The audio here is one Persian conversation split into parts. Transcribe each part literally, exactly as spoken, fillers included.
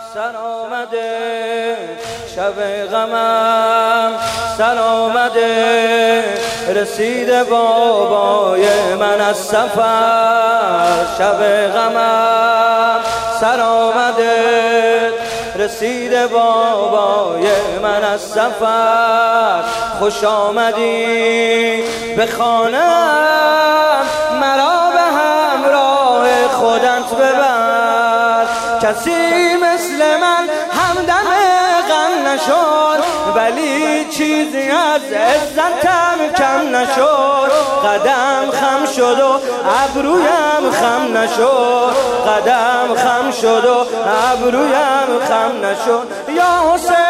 سر آمده، شب غمم سر آمده، رسیده بابای من از سفر. شب غمم سر آمده، رسیده بابای من از سفر. خوش آمدی به خانم، مرا به همراه خودت ببر. کسی مثل من همدم غم نشد، ولی چیزی از عزتم کم نشد. قدم خم شد و ابرویم خم نشد، قدم خم شد و ابرویم خم نشد. یا حسین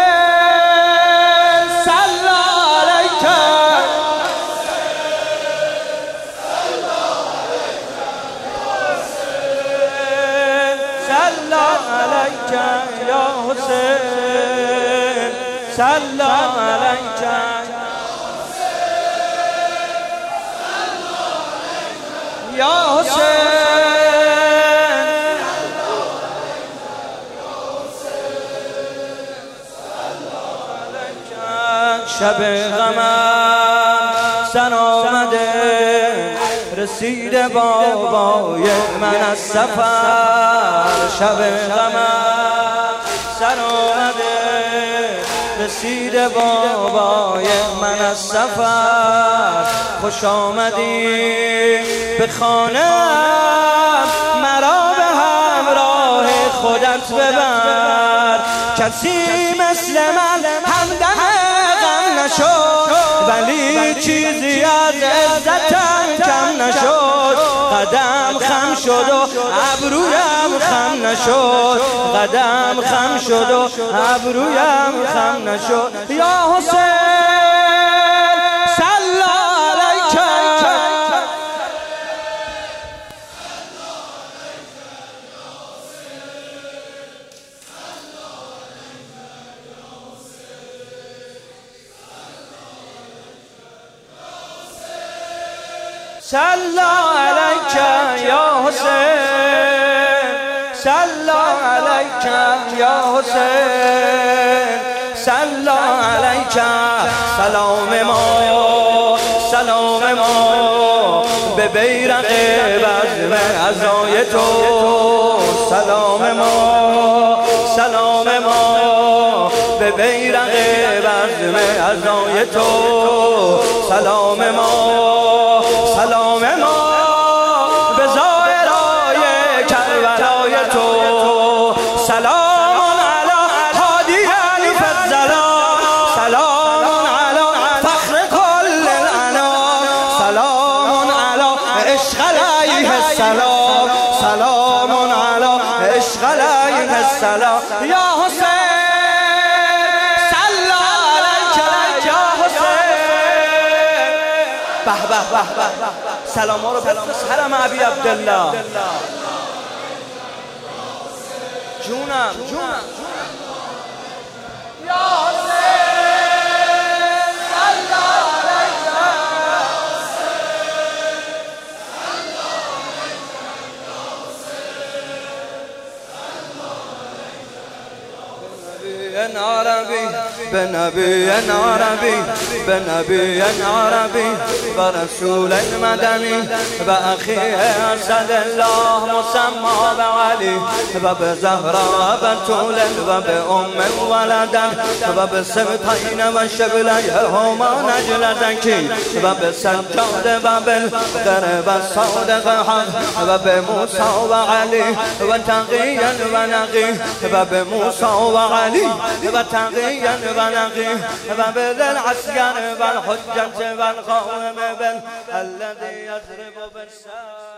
صلی علیک، صلی علیک یا حسین، صلی علیک یا حسین. شب غمم سر آمده، رسیده بابای من از سفر. شب غمم سر آمده، رسیده بابای من از سفر. خوش آمدی به خانه، مرا به همراه خودت ببر. کسی مثل من همدم غم نشد، ولی چیزی از عزتم کم نشد. قدم خم شد و ابرویم خم نشد، قدم خم شد و ابرویم خم نشد. یا حسین صلی علیک، صلی علیک یا حسین، صلی علیک یا حسین، صلی علیک. سلام ما، سلام ما به بیرق بزم عزای تو. سلام ما، سلام ما به بیرق بزم عزای تو. سلام ما، سلام ما به زائرای کربلای تو. سلام علی هادی الفضلان، سلام علی فخر کل الانام، سلام علی عشق علیه السلام، سلام علی عشق علیه السلام. یا حسین صلی علیک یا حسین. به به به به، سلام ها رو بفرست حرم ابی عبدالله. جونم جونم یا حسین صلی علیک، عربی به نبی عربی، به نبی عربی و رسول مدنی و اخی اسد الله مسمى به علی و به زهرا بتول و به ام ولدن و به سبطین و شبلی هما نجل زکی و به سجاد و بالغر و صادق حق و به موسی و علی و تقی و نقی و به موسی و علی و تقی و نقی و به ذی العسکر و الحجة و القوم الذي يضرب بالسيف.